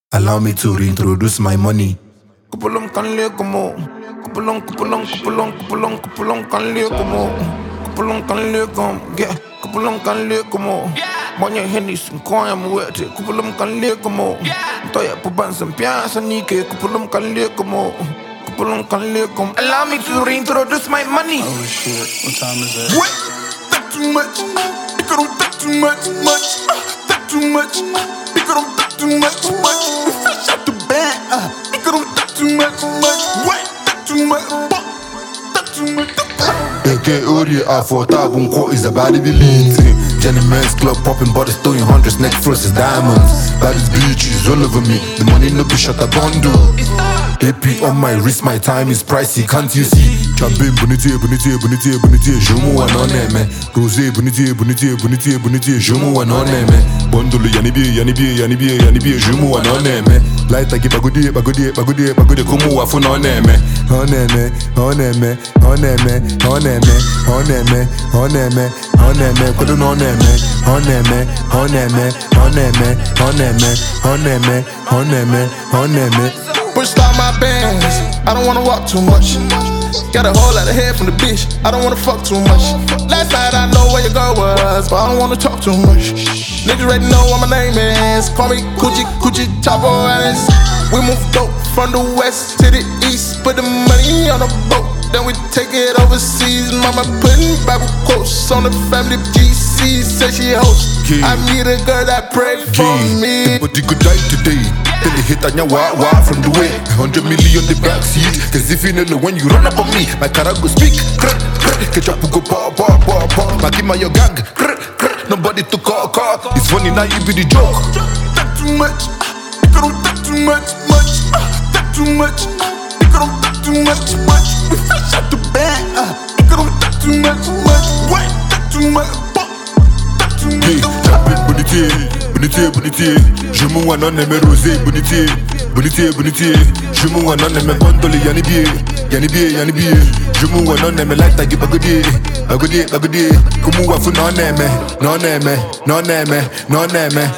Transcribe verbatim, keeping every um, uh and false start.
Allow me to reintroduce my money. Kupulong kanle como Kupulong, kupulong, kupulong, kupulong, kupulong kanle como Kupulong kanle como Yeah, kupulong kanle como Banyak Hennis, kau yang muat Kupulong kanle como Toya puban sempian sanike Kupulong kanle como Kupulong kanle como Allow me to reintroduce my money. Oh shit, what time is it? What? That too much Because don't that too much, much That too much Because don't that too much, much We fresh out the bed Because don't that too much, much What? That too much, fuck That too much A K Ori A for tabun ko is a body delete. Jenny Men's club popping body still in hundreds, neck frost is diamonds. Baddest bitches all over me, the money no be shut a bundle. A P on my wrist, my time is pricey, can't you see? Champagne, bonitier, bonitier, bonitier, bonitier, je m'en one on me. Rosé, bonitier, bonitier, bonitier, bonitier, je m'en one on me. Bundle, yanibie, yanibie, yanibie, yanibie, je m'en one on me. Light like bagodi, bagodi, bagodi, bagodi, como wa fun on me. On me, on me, on me, on me, on me, on me, on me, couldn't on me, on me, on me, on me, on me, on me, on me, on me. Push out my bands, I don't wanna walk too much. Got a whole lot of head from the bitch, I don't wanna fuck too much. Last night I know where your girl was, but I don't wanna talk too much. Niggas already know what my name is, call me Coochie Coochie Chapo Alice. We move dope from the west to the east, put the money on a boat, then we take it overseas. Mama putting Bible quotes on the family G C, say she hosts. Yeah. I need a girl that pray for Yeah. me. But you could die today. Then they hit on your wah wah from the way. Hundred million the backseat. Cause if you know when you run up on me, my car go speak. Catch up go pa pa pa pa. My give my your gang. Nobody to call call. It's funny now you be the joke. That too much Because don't that too much, much That too much Because don't that too much, much We fresh out the bed Because don't that too much, much What? That too much, fuck That too much Yeah, champagne bonitier, bonitier, bonitier. Je m'en one on me rosé bonitier, bonitier, bonitier. Je m'en one on me bundle yanibie, yanibie, yanibie. Je m'en one on me light like bagodi, bagodi, bagodi. Como wa fu non me, non me, non me, non me.